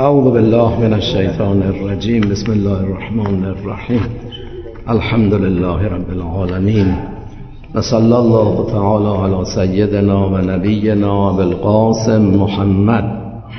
اعوذ بالله من الشیطان الرجیم. بسم الله الرحمن الرحیم. الحمد لله رب العالمین و صلی الله تعالی علی سیدنا و نبینا بالقاسم محمد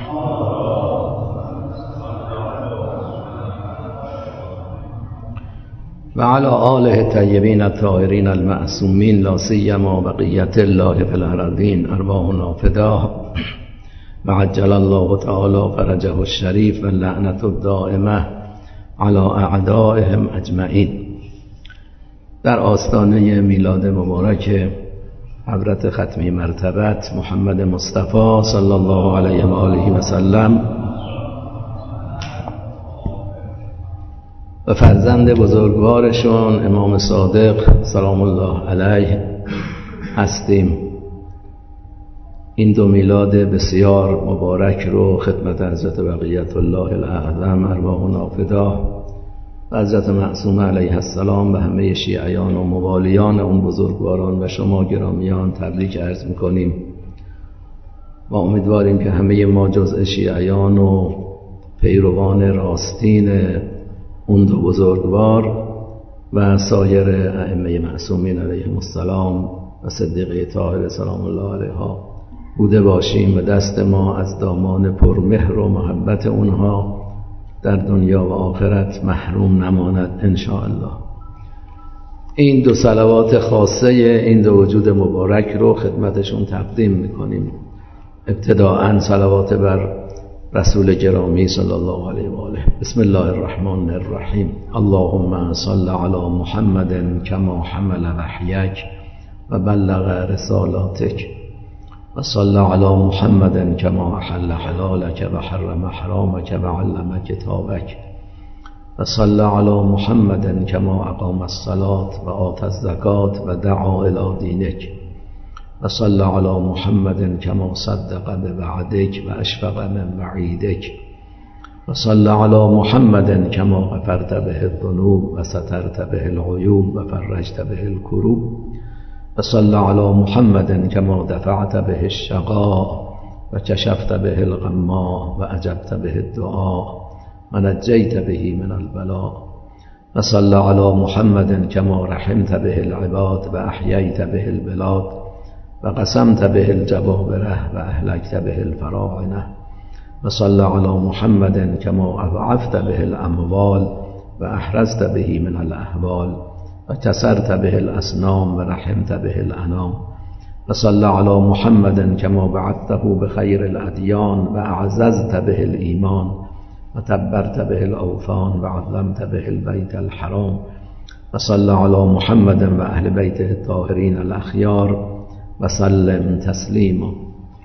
و علی آله الطیبین الطاهرین المعصومین لا سیما بقیة الله فی الارضین ارواحنا فداه و عجل الله تعالی فرجه الشریف و لعنت الدائمه علی اعدائهم اجمعین. در آستانه میلاد مبارک حضرت ختمی مرتبت محمد مصطفی صلی الله علیه و آله و سلم و فرزند بزرگوارشون امام صادق سلام الله علیه هستیم. این دو میلاد بسیار مبارک رو خدمت حضرت بقیت الله الاعظم ارواحنا فداه و حضرت معصومه علیه السلام و همه شیعیان و موالیان اون بزرگواران و شما گرامیان تبریک عرض میکنیم و امیدواریم که همه ما جزء شیعیان و پیروان راستین اون دو بزرگوار و سایر ائمه معصومین علیهم السلام و صدیقه طاهره سلام الله علیها بوده باشیم و دست ما از دامان پرمهر و محبت اونها در دنیا و آخرت محروم نماند ان شاء الله. این دو صلوات خاصه این دو وجود مبارک رو خدمتشون تقدیم میکنیم. ابتداءً صلوات بر رسول گرامی صلی الله علیه و آله. بسم الله الرحمن الرحیم. اللهم صل علی محمد کما حمل وحیک و بلغ رسالاتک و صل علی محمد کما احل حلالک و حرم حرامک و علم کتابک و صل علی محمد کما اقام الصلاة و آت الزکاة و دعا الی دینک و صل علی محمد کما صدق بوعدک و اشفق من وعیدک و صل علی محمد کما غفرت به الذنوب و سترت به العیوب و فرجت به الکروب و صل علی محمد کما دفعت به الشقاء و کشفت به الغما و اجبت به الدعاء و نجیت به من البلاء و صل علی محمد کما رحمت به العباد و احییت به البلاد و قسمت به الجبابره و اهلکت به الفراعنه و صل علی محمد کما اضعفت به الاموال و احرزت به من الاحوال و کسرت به الاسنام و رحمت به الانام و صل علی محمد کما بعثته بخیر الادیان و اعززت به الایمان و تبرت به الاوثان و عظمت به البیت الحرام و صل علی محمد و اهل بیته الطاهرین الاخیار و سلم تسلیما.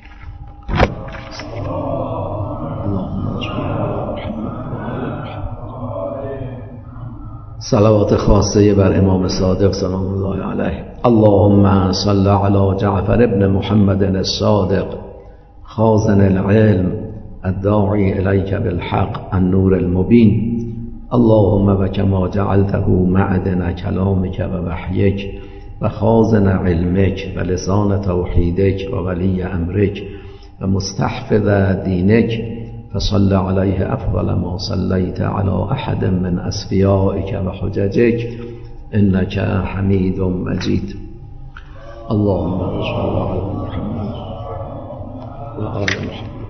صلوات خاصه بر امام صادق سلام الله علیه. اللهم صل علی جعفر ابن محمد الصادق خازن العلم الداعی الیک بالحق النور المبین. اللهم و کما جعلته معدن کلامک و وحیک و خازن علمک و لسان توحیدک و ولی امرک و مستحفظ دینک فصل علیه افضل ما صلیت علی احد من اصفیائک و حججک انک حمید مجید. اللهم صل علی محمد و آل محمد.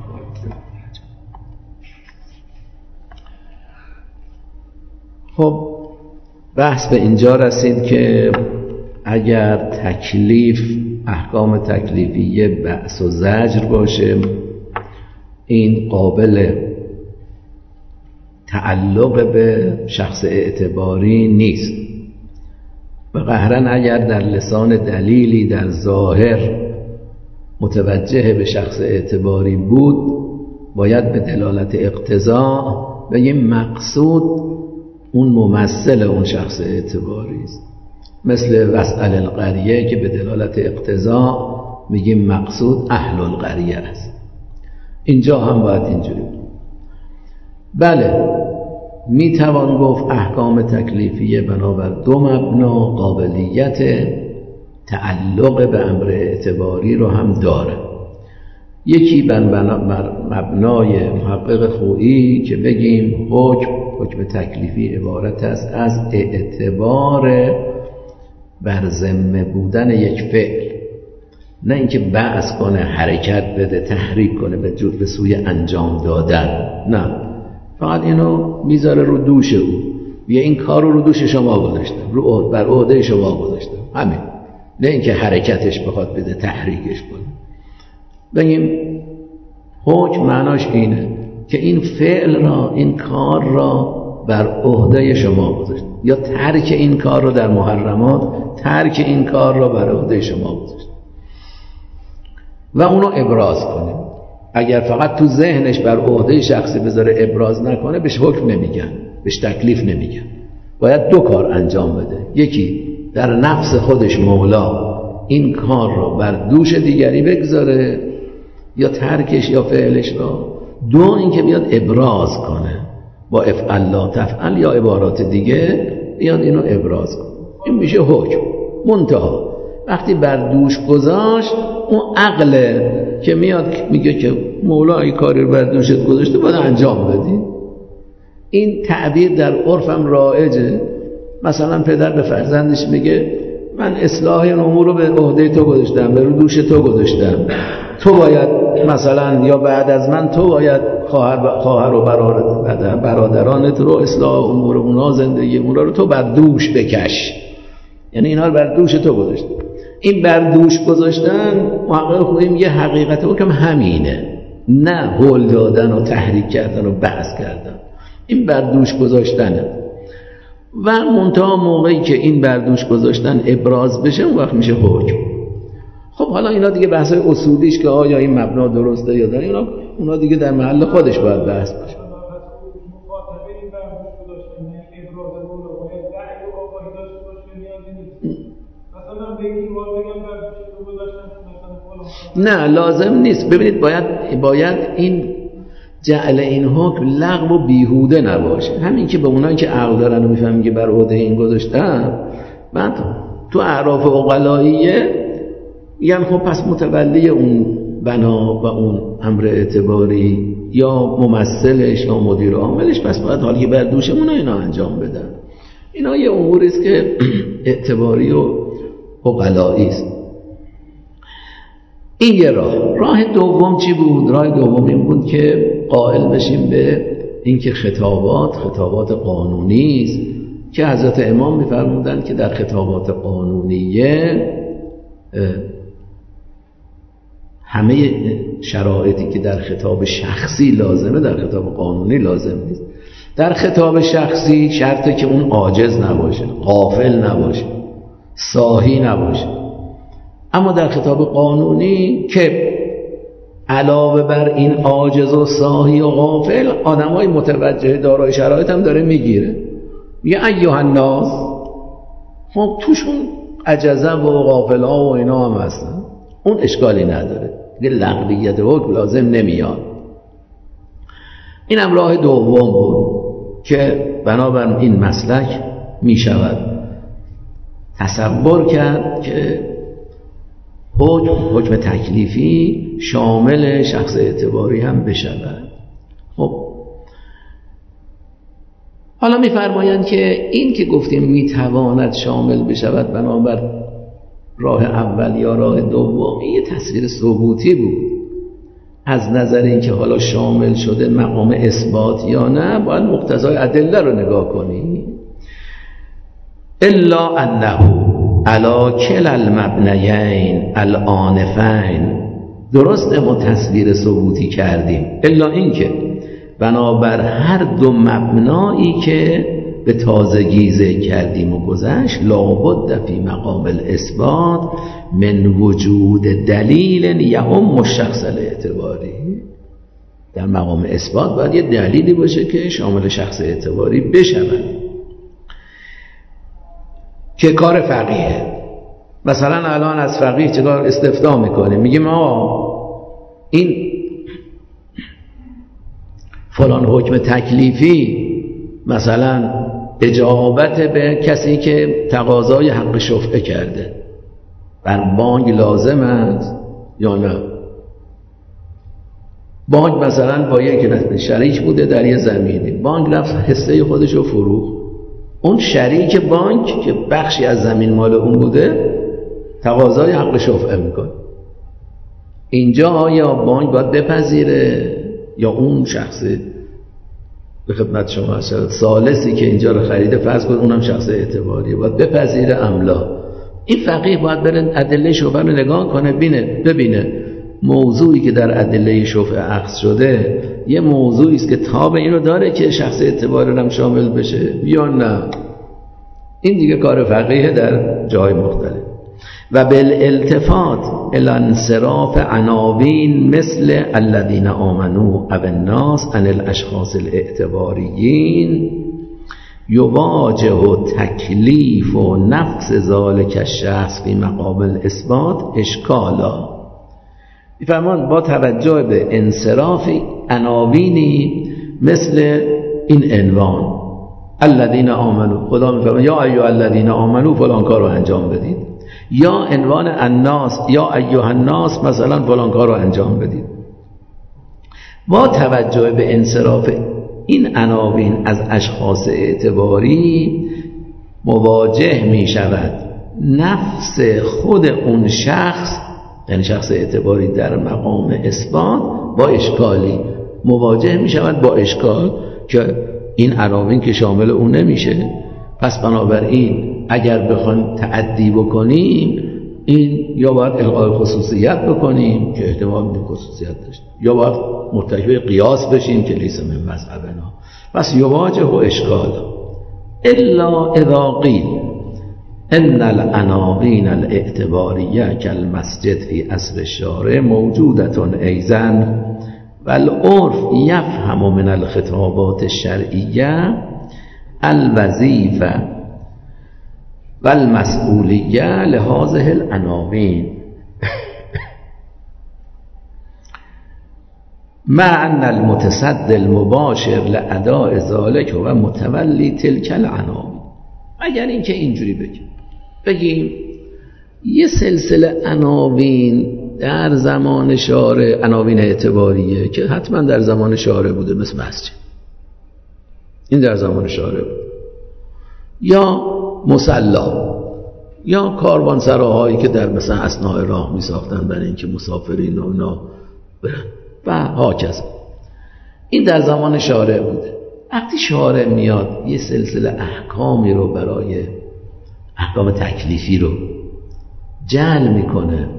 خب بحث به اینجا رسید که اگر تکلیف احکام تکلیفیه بأس و زجر باشه این قابل تعلق به شخص اعتباری نیست و قهرن اگر در لسان دلیلی در ظاهر متوجه به شخص اعتباری بود باید به دلالت اقتضا بگیم مقصود اون ممثل اون شخص اعتباری است. مثل وسأل القریه که به دلالت اقتضا میگیم مقصود اهل القریه است. اینجا هم باید اینجوری بود. بله میتوان گفت احکام تکلیفیه بنابر دو مبنا قابلیت تعلق به امر اعتباری رو هم داره. یکی بر مبنای محقق خویی که بگیم حکم تکلیفی عبارت است از اعتبار بر ذمه بودن یک فعل، نه اینکه بعث کنه، حرکت بده، تحریک کنه به سوی انجام دادن، نه، فقط اینو میذاره رو دوش او، یا این کار رو دوش شما گذاشته، بر عهده شما گذاشته، همین، نه اینکه حرکتش بخواد بده، تحریکش کنه. بگیم حکم معناش اینه که این فعل را، این کار را بر عهده شما گذاشته، یا ترک این کار را در محرمات، ترک این کار را بر عهده شما گذاشته و اونو ابراز کنه. اگر فقط تو ذهنش بر عهده شخصی بذاره، ابراز نکنه، بهش حکم نمیگن، بهش تکلیف نمیگن. باید دو کار انجام بده، یکی در نفس خودش مولا این کار را بر دوش دیگری بگذاره، یا ترکش یا فعلش را. دو اینکه بیاد ابراز کنه با افعل لا تفعل یا عبارات دیگه، بیاد اینو ابراز کنه. این میشه حکم. منتها وقتی بر دوش گذاشت، اون عقله که میاد میگه که مولا این کاری رو بر دوشت گذاشته، باید انجام بدی. این تعبیر در عرفم رایجه. مثلا پدر به فرزندش میگه من اصلاح این امور رو به عهده تو گذاشتم، به رو دوش تو گذاشتم، تو باید مثلا، یا بعد از من تو باید خواهر و برادرانت رو، اصلاح امور اونا، زندگی اونا رو تو بر دوش بکش. یعنی اینا رو بر دوش تو گذاشتم. این بر دوش گذاشتن محقق خویی میگه حقیقت حکم همینه، نه هول دادن و تحریک کردن و بحث کردن. این بر دوش گذاشتنه و منتها موقعی که این بر دوش گذاشتن ابراز بشه، اون وقت میشه حکم. خب حالا اینا دیگه بحثای اصولیش که آیا این مبنا درسته یا نه، اونا دیگه در محل خودش باید بحث بشه. نه لازم نیست. ببینید باید این جعل این حکم لغو و بیهوده نباشه. همین که به اونایی که عقل دارن و میفهمن که بر عهده این گذاشتن، بعد تو اعراف عقلاییه میگن خب پس متولی اون بنا و اون امر اعتباری یا ممثلش یا مدیر عاملش، پس باید حالی که بر دوشمون اینا انجام بدن. اینا یه اموری است که اعتباری و عقلایی است. این یه راه دوم چی بود؟ راه دوم این بود که قائل بشیم به اینکه خطابات قانونی است که حضرت امام می‌فرمودند که در خطابات قانونیه همه شرایطی که در خطاب شخصی لازمه در خطاب قانونی لازم نیست. در خطاب شخصی شرطه که اون عاجز نباشه، غافل نباشه، ساهی نباشه. اما در خطاب قانونی که علاوه بر این عاجز و ساهی و غافل، آدمای متوجه دارای شرایط هم داره میگیره. میگه ایها الناس، خب توشون عجزه و غافل ها و اینا هم هستن، اون اشکالی نداره، دیگه لغویت حکم لازم نمیاد. این هم راه دوم بود که بنابر این مسلک میشود تصور کرد که حکم تکلیفی شامل شخص اعتباری هم بشود. خب حالا میفرمایند که این که گفتیم میتواند شامل بشود بنابر راه اول یا راه دوم، یه تصویر ثبوتی بود. از نظر اینکه حالا شامل شده مقام اثبات یا نه، باید مقتضای ادله رو نگاه کنی. الا انه علی کلا المبنیین الآنفین، درست ما تصویر ثبوتی کردیم، الا اینکه بنابر هر دو مبنایی که به تازگی ذکر کردیم و گذشت، لابد فی مقام الاثبات من وجود دلیل یعم الشخص الاعتباری. در مقام اثبات باید یه دلیلی باشه که شامل شخص اعتباری بشود، که کار فقیه. مثلا الان از فقیه چه کار استفتاء میکنیم، میگیم این فلان حکم تکلیفی مثلا اجابت به کسی که تقاضای حق شفعه کرده بر بانگ لازم است یا نه. بانک مثلا با یک شریک بوده در یه زمینی، بانک رفت حصه خودش رو فروخت، اون شریک بانک که بخشی از زمین مال اون بوده تقاضای حق شفعه میکنه. اینجا آیا بانک باید بپذیره یا اون شخصی به خدمت شما هست ثالثی که اینجا رو خریده فرض کنید اونم شخص اعتباریه باید بپذیره املا؟ این فقیه باید بره ادله شفعه رو نگاه کنه ببینه موضوعی که در ادله شفعه اخذ شده یه موضوعی است که تاب این رو داره که شخص اعتباری هم شامل بشه یا نه. این دیگه کار فقیه در جای مختلف. و بالالتفات الى انصراف عناوین مثل الذين آمنوا او الناس عن الاشخاص الاعتباریین یواجه تکلیف و نفس ذلك الشخص فی مقام الاثبات اشکالا. میفرمان با توجه به انصراف عناوینی مثل این عنوان الذين آمنوا، خدا میفرماید یا ایها الذين آمنوا فلان کار رو انجام بدید، یا عنوان الناس یا ایها الناس مثلا فلان کار رو انجام بدید. با توجه به انصراف این عناوین از اشخاص اعتباری مواجه می شود نفس خود اون شخص، یعنی شخص اعتباری در مقام اثبات با اشکالی مواجه می شود با اشکال که این عناوین که شامل اون نمیشه. پس بنابراین اگر بخوایم تعدی بکنیم این یا باید الغای خصوصیت بکنیم که احتمال میده خصوصیت داشت، یا باید مرتکب قیاس بشیم که لیس من مذهبنا. پس یواجه و اشکال الا اذا قیل ان العناوین الاعتباریه کالمسجد فی عصر الشارع موجودة ایضا والعرف یفهم من الخطابات الشرعیه الوظیفه والمسئولیه لهذه العناوین مع ان المتصدی المباشر لاداء ذلك و متولی تلك العناوین. اگر اینکه اینجوری بگیم یه سلسله عناوین در زمان شارع، عناوین اعتباریه که حتما در زمان شارع بوده، مثل مسجد این در زمان شارع بود، یا مصلا، یا کاروانسراهایی که در مثلا اثناء راه می ساختن برای اینکه مسافرین و اونا برن و هاکذا، این در زمان شارع بوده. وقتی شارع میاد یه سلسله احکامی رو برای احکام تکلیفی رو جعل میکنه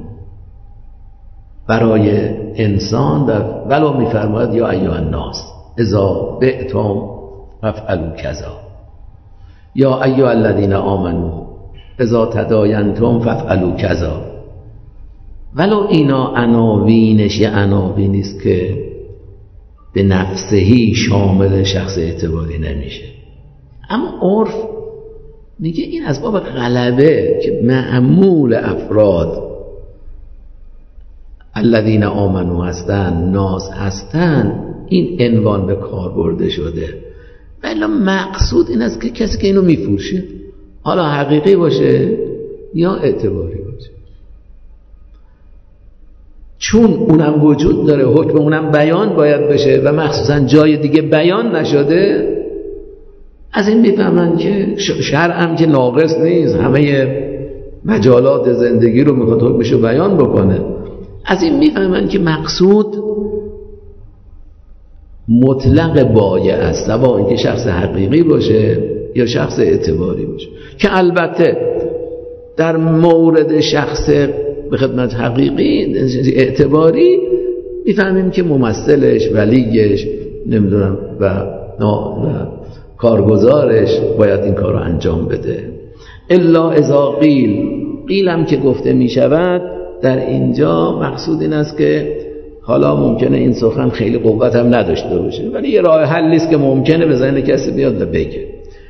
برای انسان ولو میفرماید یا ایها الناس اذا بعتم فافعلوا کذا، یا ایها الذین آمنوا اذا تداینتم فافعلوا کذا، ولو اینا عناوینش یه عناوینی است که به نفسهی شامل شخص اعتباری نمیشه، اما عرف میگه این از باب غلبه که معمول افراد الذین آمنوا هستن، ناس هستن، این عنوان به کار برده شده. ولی مقصود این است که کسی که اینو میفروشه حالا حقیقی باشه یا اعتباری باشه، چون اونم وجود داره حکم اونم بیان باید بشه و مخصوصا جای دیگه بیان نشده، از این میفهمن که شرعم که ناقص نیست، همه مجالات زندگی رو میخواد حکمشو بیان بکنه. از این میفهمن که مقصود مطلق بایع است، سواء اینکه شخص حقیقی باشه یا شخص اعتباری باشه، که البته در مورد شخص به خدمت حقیقی اعتباری میفهمیم که ممثلش، ولیش، نمیدونم و کارگزارش باید این کار رو انجام بده. الا اذا قیل هم که گفته میشود در اینجا مقصود این است که حالا ممکنه این سخن خیلی قوت هم نداشته باشه، ولی یه راه حلی است که ممکنه به ذهن کسی بیاد و بگه.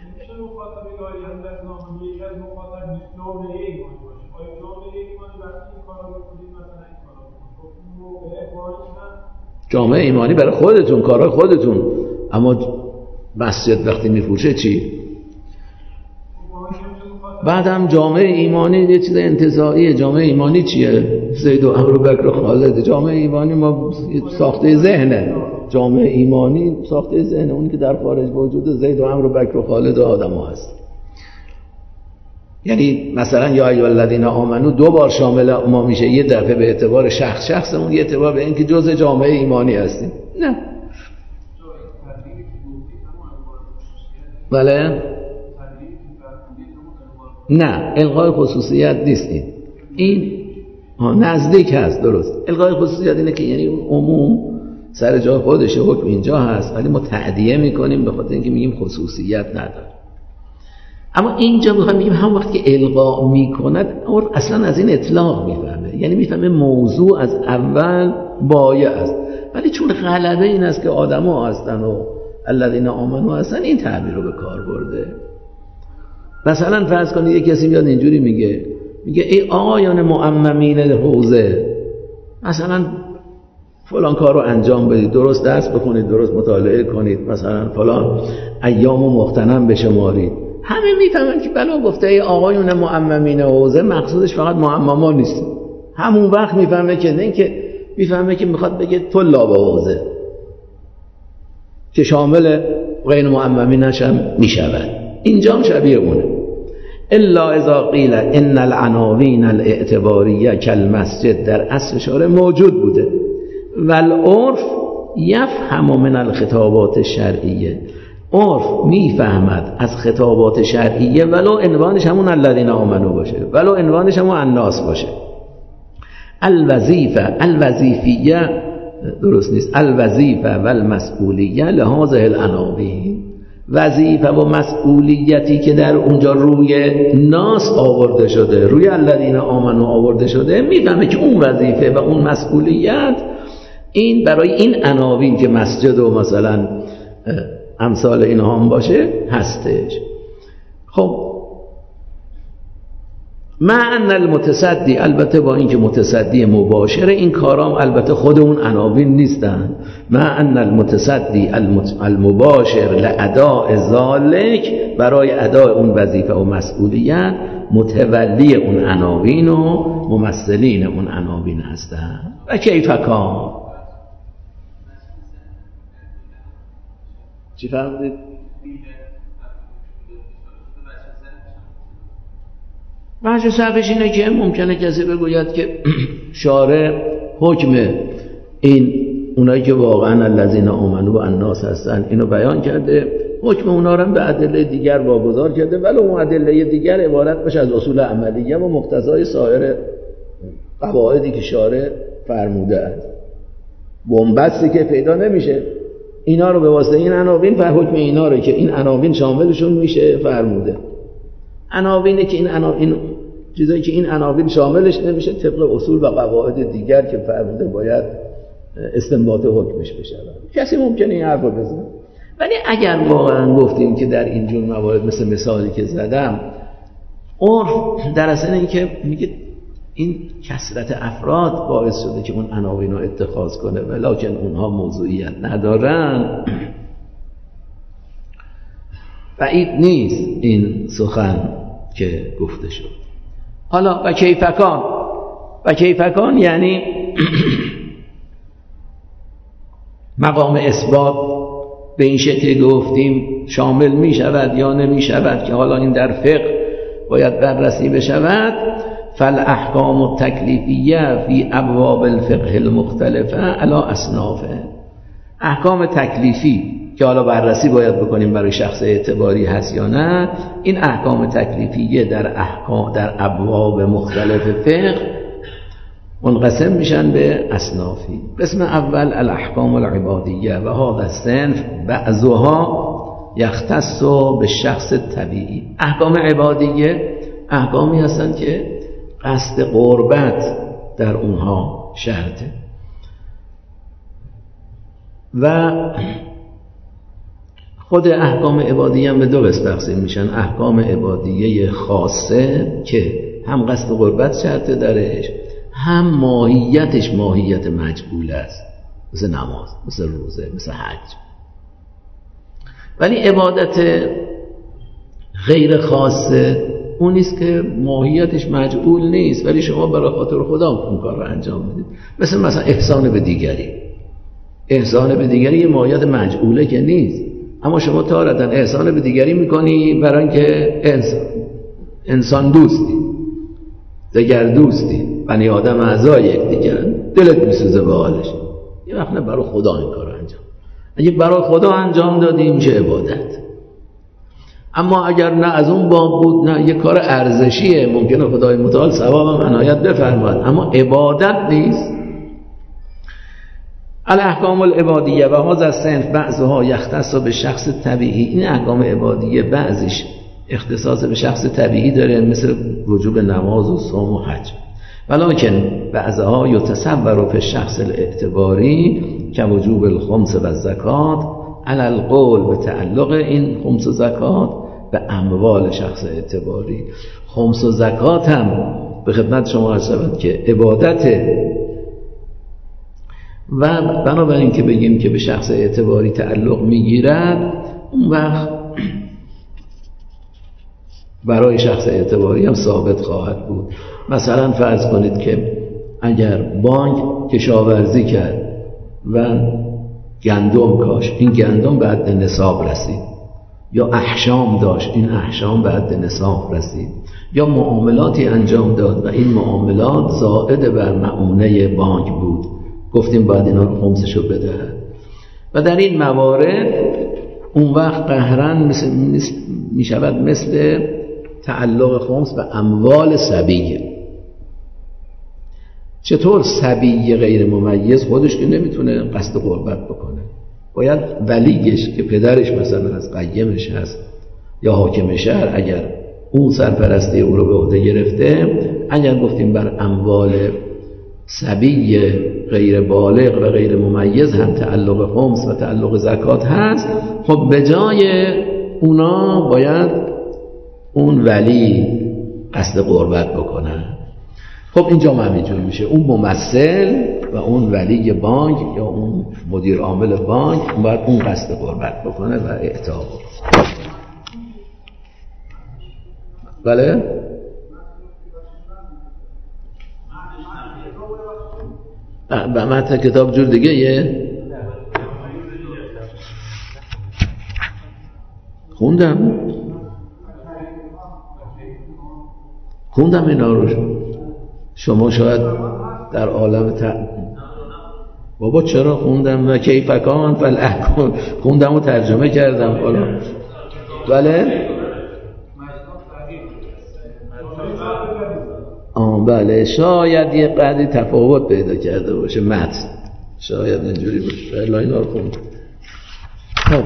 جامعه ایمانی برای خودتون، کارهای خودتون، اما مسجد وقتی میفروشه چی؟ بعدم جامعه ایمانی یه چیز انتزاعیه. جامعه ایمانی چیه؟ زید و عمرو و بکر و خالد. جامعه ایمانی ما ساخته ذهنه، جامعه ایمانی ساخته ذهنه، اونی که در خارج وجود زید و عمرو و بکر و خالد و آدم ها هست. یعنی مثلا یا ایها الذین آمنو 2 بار شامل ما میشه، یه دفعه به اعتبار شخصمون، یه اعتبار به اینکه جزء جامعه ایمانی هستیم. نه بله، نه الغای خصوصیت نیست. این نزدیک هست، درست. الغای خصوصیت اینه که یعنی اون عموم سر جای خودشه، حکم اینجا هست، ولی ما تعدیه میکنیم به خاطر اینکه میگیم خصوصیت نداره. اما اینجا میخوام بگیم هم وقتی که الغا میکند اصلا از این اطلاق میفهمه، یعنی میفهمه موضوع از اول بایع است، ولی چون غلبه این است که آدما هستن و الذین آمنو هستن، این تعبیر رو به کار برده. مثلا فرض کنید یک کسی میاد اینجوری میگه ای آقایان معممین حوزه، مثلا فلان کار رو انجام بدید، درست درس بخونید، درست مطالعه کنید، مثلا فلان ایام و مغتنم بشمارید. همه میفهمن که بلا گفته ای آقایان معممین حوزه مقصودش فقط معممان نیست. همون وقت میفهمه که نه، که میفهمه که میخواد بگه طلاب حوزه که شامل غیر معممین هم میشود. اینجا هم شبیه اونه. الا اذا قیل ان العناوین الاعتباریه کالمسجد در اصل اشاره موجود بوده و العرف یفهم من الخطابات الشرعیه، عرف میفهمد از خطابات شرعیه ولو عنوانش همون الذین آمنو باشه، ولو عنوانش همون الناس باشه. الوظیفیه درست نیست، الوظیفه و المسئولیه لهذه العناوین، وظیفه و مسئولیتی که در اونجا روی ناس آورده شده، روی الذین آمنو آورده شده، میفهمه که اون وظیفه و اون مسئولیت این برای این عناوین که مسجد و مثلا امثال اینها هم باشه هستش. خب معنی المتصدی، البته با اینکه متصدی مباشره، این کارام البته خود اون عناوین نیستن. معنی المتصدی المباشر لاداء ذالک، برای اداء اون وظیفه و مسئولیت متولی اون عناوین و ممثلین اون عناوین هستن. و کیف کان، چی فهمید؟ وجه صحبش اینه که ممکنه کسی بگوید که شارع حکم این اونایی که واقعا الذین آمنو و الناس هستن اینو بیان کرده، حکم اونا رو به ادله دیگر واگذار کرده، ولی اون ادله دیگر عبارت باشه از اصول عملیه و مقتضای سایر قواعدی که شارع فرموده است. بنبستی که پیدا نمیشه، اینا رو به واسطه این عناوین حکم اینا رو که این عناوین شاملشون میشه فرموده. عناوینه که این چیزایی که این عناوین شاملش نمیشه طبق اصول و قواعد دیگر که فرموده باید استنباط حکمش بشه. کسی ممکنه این حرف رو بزنه، ولی اگر واقعا گفتیم که در این جور موارد مثل مثالی که زدم عرف در اصل این که میگه این کثرت افراد باعث شده که اون عناوین رو اتخاذ کنه ولکن اونها موضوعیت ندارن، بعید نیست این سخن که گفته شد. حالا و کیفکان یعنی مقام اثبات به این شکل گفتیم شامل می شود یا نمی شود که حالا این در فقه باید بررسی بشود. فالاحکام التکلیفیه فی ابواب الفقه المختلفه علی اصنافه، احکام تکلیفی که حالا بررسی باید بکنیم برای شخص اعتباری هست یا نه، این احکام تکلیفیه در ابواب مختلف فقه منقسم میشن به اصنافی. قسم اول الاحکام العبادیه و هذا الصنف بعضها یختص بالشخص الطبیعی. احکام عبادیه احکامی هستن که قصد قربت در اونها شرطه و خود احکام عبادیه هم به 2 قسم تقسیم میشن. احکام عبادیه خاصه که هم قصد قربت شرطه درش، هم ماهیتش ماهیت مجبوله است، مثل نماز، مثل روزه، مثل حج. ولی عبادت غیر خاصه اون نیست که ماهیتش مجعول نیست، ولی شما برای خاطر خدا اون کار رو انجام بدید. مثلا احسان به دیگری، احسان به دیگری یه ماهیت مجعوله که نیست، اما شما تارتاً احسان به دیگری میکنی برای اینکه انسان دوستی، دگر دوستی، بنی آدم اعضای یکدیگرن، دلت میسوزه به حالش، یه وقت نه برای خدا این کار انجام. اگه برای خدا انجام دادی میشه عبادت. اما اگر نه از اون باب بود، نه یه کار ارزشیه، ممکنه خدای متعال ثوابم عنایت بفرماد، اما عبادت نیست. الاحکام العبادیه و هذا الصنف بعضها یختص به شخص طبیعی. این احکام عبادیه بعضیش اختصاص به شخص طبیعی داره، مثل وجوب نماز و صوم و حج، ولکن بعضها یتصور فی الشخص الاعتباری که وجوب الخمس و الزکات علی القول به تعلق این خمس و زکات به اموال شخص اعتباری. خمس و زکات هم به خدمت شما عرض شود که عبادته، و بنابراین که بگیم که به شخص اعتباری تعلق میگیرد، اون وقت برای شخص اعتباری هم ثابت خواهد بود. مثلا فرض کنید که اگر بانک کشاورزی کرد و گندم کاشت، این گندم به حد نصاب رسید، یا احشام داشت، این احشام به حد نصاب رسید، یا معاملاتی انجام داد و این معاملات زائد بر مؤونه بانک بود، گفتیم باید اینا رو خمسشو بده. و در این موارد اون وقت قهرن می شود مثل تعلق خمس به اموال صبیه. چطور صبی غیر ممیز خودش که نمیتونه قصد قربت بکنه، باید ولیش که پدرش مثلا از قیمش هست یا حاکم شهر، اگر اون سرپرستی او رو به عهده گرفته، اگر گفتیم بر اموال صبی غیر بالغ و غیر ممیز هم تعلق خمس و تعلق زکات هست، خب به جای اونا باید اون ولی قصد قربت بکنه. خب اینجا همینجور میشه، اون ممثل و اون ولی بانک یا اون مدیر عامل بانک باید اون قصد قربت بکنه و اعطا بکنه. بله؟ به متن کتاب جور دیگه یه خوندم اینا رو. شما شاید در عالم بابا چرا خوندم و کیفکان فالاحکام خوندم و ترجمه کردم حالا. بله بله شاید یه قدری تفاوت پیدا کرده باشه متن، شاید اینجوری باشه. الا اینا رو خوندم. خب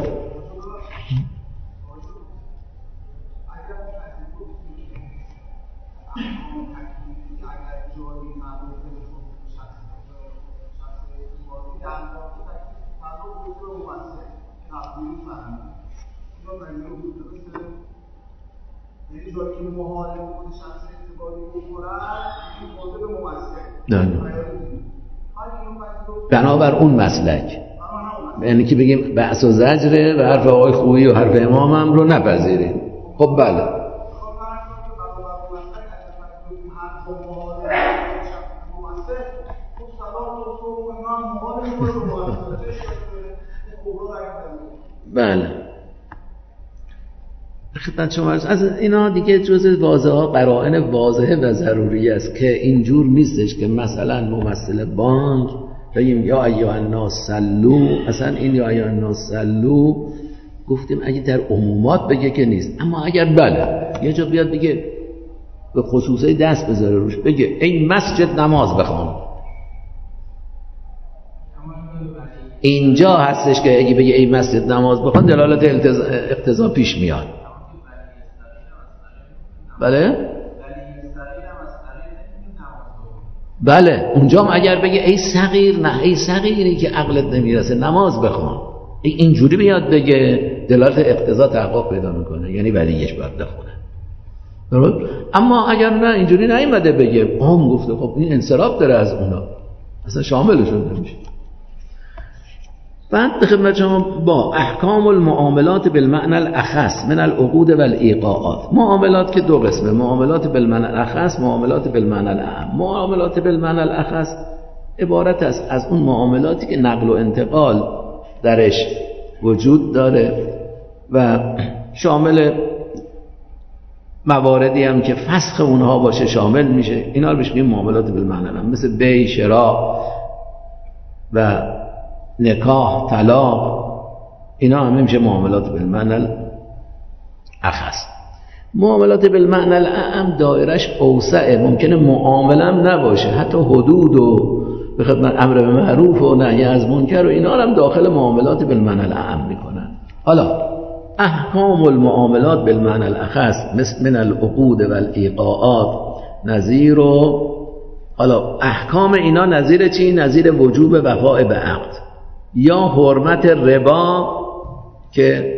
بنابر اون مسلک، یعنی که بگیم بحث و زجره و حرف آقای خویی و حرف امام هم رو نپذیریم. خب بله بله خدمت شما از اینا دیگه جز واضحه قرائن واضحه و ضروری است که اینجور نیستش که مثلا ممثل بانک بگیم یا ایها الناس صلوا، اصلا این یا ایها الناس صلوا گفتیم اگه در عمومات بگه که نیست، اما اگر بله یه جا بیاد بگه به خصوصه دست بذاره روش بگه این مسجد نماز بخوان، اینجا هستش که اگه بگه این مسجد نماز بخوان دلالت اقتضا پیش میاد. بله اونجا هم اگر بگه ای صغیر، نه ای صغیری که عقلت نمیرسه نماز بخوان، اینجوری بیاد بگه دلالت اقتضا تحقق پیدا میکنه، یعنی ولیش باید بخونه. درست؟ اما اگر نه اینجوری نیومده بگه عام گفته، خب این انصراف داره از اونا، اصلا شاملشون نمیشه. بعد به خدمت شما با احکام المعاملات بالمعنى الاخص من العقود والایقاعات. معاملات که دو قسمه، معاملات بالمعنى الاخص، معاملات بالمعنى الاعم. معاملات بالمعنى الاخص عبارت است از اون معاملاتی که نقل و انتقال درش وجود داره و شامل مواردی هم که فسخ اونها باشه شامل میشه. اینا رو بهش میگیم معاملات بالمعنى الاعم، مثل بیع، شراء و نکاح، طلاق. اینا همه میشه معاملات بالمعنى الاخص. معاملات بالمعنى الاعم دایرش اوسعه، ممکنه معامله هم نباشه، حتی حدود و به خدمت امر به معروف و نهی از منکر و اینا هم داخل معاملات بالمعنى الاعم میکنن. حالا احکام المعاملات بالمعنى الاخص مثل من العقود والایقاعات نظیر و حالا احکام اینا نظیر چی؟ نظیر وجوب وفاء به عقد یا حرمت ربا که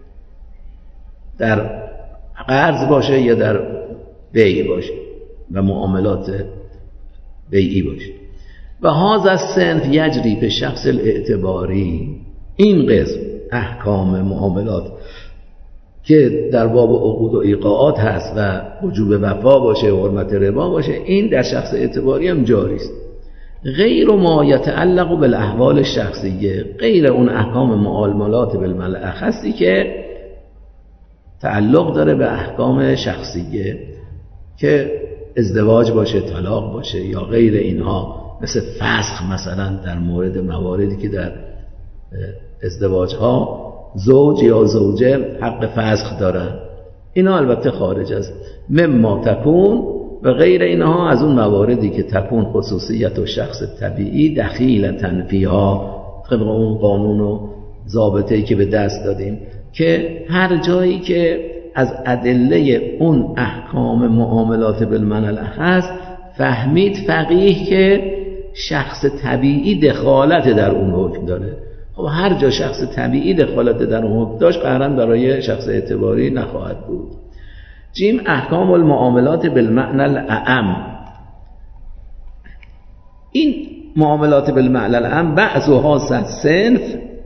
در قرض باشه یا در بیع باشه و معاملات بیعی باشه. و هذا الصنف یجری به شخص الاعتباری. این قسم احکام معاملات که در باب عقود و ایقاعات هست و وجوب وفا باشه و حرمت ربا باشه، این در شخص اعتباری هم جاری است. غیر ما یتعلق بالاحوال الشخصیه، غیر اون احکام معاملات بالمعنى الاخصی که تعلق داره به احکام شخصیه که ازدواج باشه، طلاق باشه یا غیر اینها، مثل فسخ مثلا در مورد مواردی که در ازدواج ها زوج یا زوجه حق فسخ دارن. اینا البته خارج از مما تکون و غیر اینها از اون مواردی که تکون خصوصیت و شخص طبیعی دخیلتن فیها، طبق اون قانون و ضابطه‌ای که به دست دادیم که هر جایی که از ادله اون احکام معاملات بالمعنى الاخص فهمید فقیه که شخص طبیعی دخالت در اون حکم داره، خب هر جا شخص طبیعی دخالت در اون حکم داشت قطعاً برای شخص اعتباری نخواهد بود. جیم احکام المعاملات بالمعنى الاعم. این معاملات بالمعنى الاعم بعضها صنف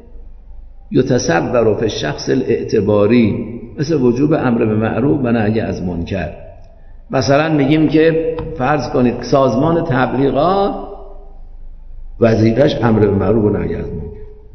یتصور فی الشخص الاعتباری، مثل وجوب امر به معروف و نهی از منکر. مثلا میگیم که فرض کنید سازمان تبلیغات وظیفه‌اش امر به معروف و نهی از منکر.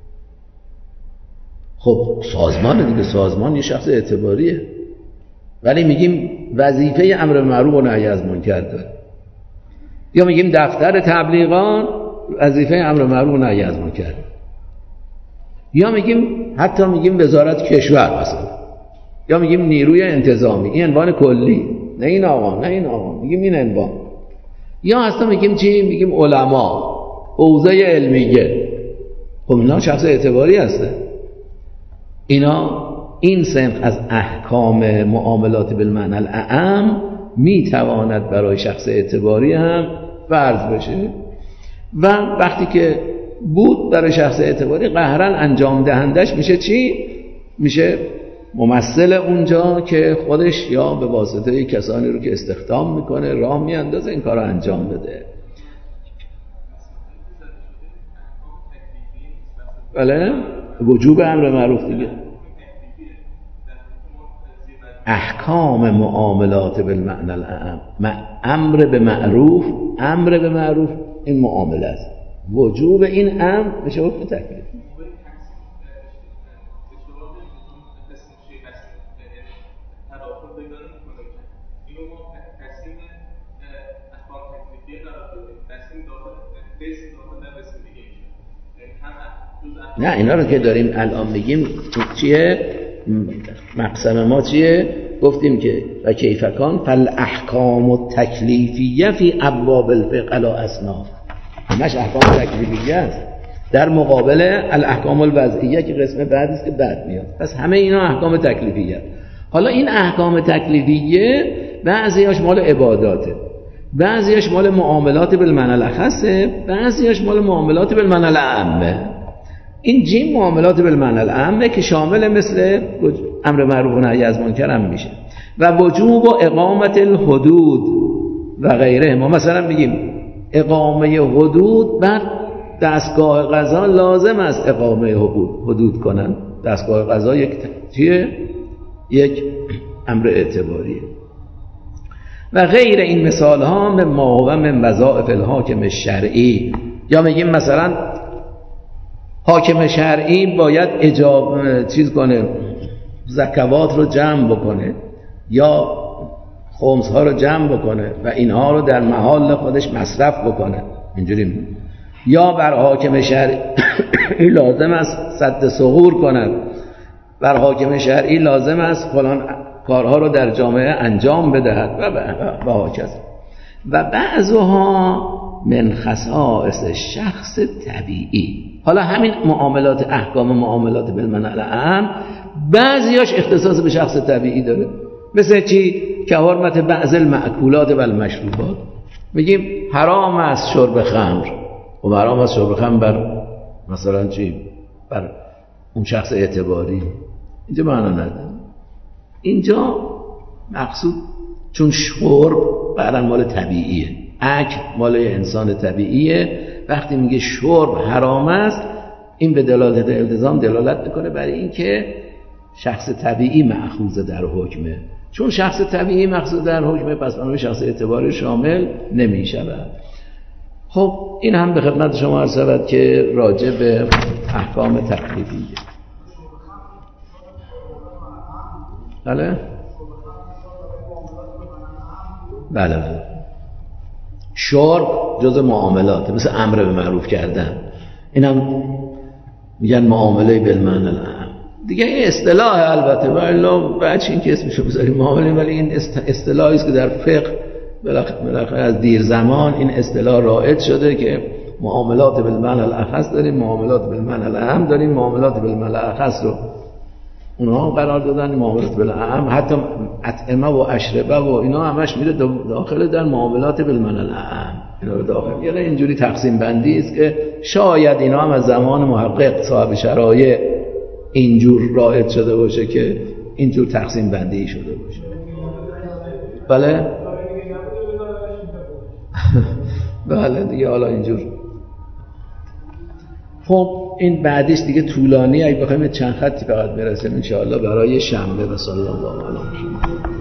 خب سازمان دیگه، سازمان یه شخص اعتباریه، ولی میگیم وظیفه امر به معروف و نهی از منکر داره. یا میگیم دفتر تبلیغات وظیفه امر به معروف و نهی از منکر. یا میگیم حتی میگیم وزارت کشور مثلا، یا میگیم نیروی انتظامی. این عنوان کلی، نه این آقا نه این آقا، میگیم این عنوان. یا اصلا میگیم چی؟ میگیم علما، حوزه علمیه. خب اینا شخص اعتباری هسته. اینا این صنف از احکام معاملات بالمعنى الاعم میتواند برای شخص اعتباری هم فرض بشه و وقتی که بود برای شخص اعتباری قهرا انجام دهندش میشه چی؟ میشه ممثل اونجا که خودش یا به واسطه کسانی رو که استخدام میکنه راه میاندازه این کار رو انجام بده. بله؟ وجوب امر معروف دیگه. احکام معاملات بالمعنى الاعم، امر به معروف، امر به معروف این معامله است. وجوب این امر میشه حکم تکلیف. نه اینا رو که داریم الان میگیم چیه؟ مقسم ما چیه؟ گفتیم که و کیفکان فالاحکام التکلیفیه فی ابواب الفقه لا اصناف. همش احکام تکلیفیه است در مقابل الاحکام الوضعیه که قسم بعدی است که بعد میاد. پس همه اینا احکام تکلیفیه. حالا این احکام تکلیفیه بعضیاش مال عباداته، بعضیاش مال معاملات بالمعنى الاخصه، بعضیاش مال معاملات بالمعنى الاعمه. این جیم معاملات بالمعنى الاعمه که شامل مثل امر معروف و نهی از منکر هم میشه و وجوب و اقامت الحدود و غیره. ما مثلا میگیم اقامه حدود بر دستگاه قضا لازم است اقامه حدود کنن. دستگاه قضا یک امر اعتباریه. و غیر این مثال ها ما هو من وظائف الحاکم شرعی. یا میگیم مثلا حاکم شرعی باید کنه، زکوات رو جمع بکنه یا خمس ها رو جمع بکنه و اینها رو در محال خودش مصرف بکنه، اینجوری. یا بر حاکم شرعی لازم است سد ثغور کند، بر حاکم شرعی لازم است فلان کارها رو در جامعه انجام بدهد و هاکذا. و بعضها من خصائص شخص طبیعی. حالا همین معاملات، احکام معاملات بالمنع الاعم، بعضیاش اختصاص به شخص طبیعی داره. مثل چی؟ که حرمت بعض المأکولات و المشروبات. میگیم حرام است شرب خمر، و حرام است شرب خمر بر مثلا چی؟ بر اون شخص اعتباری. اینجا معنا نداره. اینجا مقصود چون شرب بعداً مال طبیعیه، اکل مال انسان طبیعیه. وقتی میگه شرب حرام است، این به دلالت التزام دلالت میکنه برای اینکه شخص طبیعی مأخوذ در حکمه. چون شخص طبیعی مأخوذ در حکمه، پس اون شخص اعتباری شامل نمیشود. خب این هم به خدمت شما عرض شود که راجع به احکام تکلیفیه. بله بله. شرب جز معاملات، مثل امر به معروف کردن، این هم میگن معامله بالمعنی الاعم. دیگه این اصطلاح البته، ولی بچه این که اسمشو بذاریم معامله، ولی این اصطلاحی است که در فقه بالاخره از دیر زمان این اصطلاح رایج شده که معاملات بالمعنی الاخص داریم، معاملات بالمعنی الاعم داریم. معاملات بالمعنی الاخص رو اونها قرار دادن معاملات بالاعم، حتی اطعمه و اشربه و اینا همش میره داخل در معاملات بالمعنی الاعم، اینا رو داخل. یعنی اینجوری تقسیم بندی است که شاید اینا هم از زمان محقق صاحب شرایع اینجور رایج شده باشه که اینجور تقسیم بندی شده باشه. بله بله دیگه حالا اینجور. خب این بعدیش دیگه طولانی، اگه بخوایم چند خطی فقط برسیم ان شاء الله برای شنبه. و صلی الله علیه و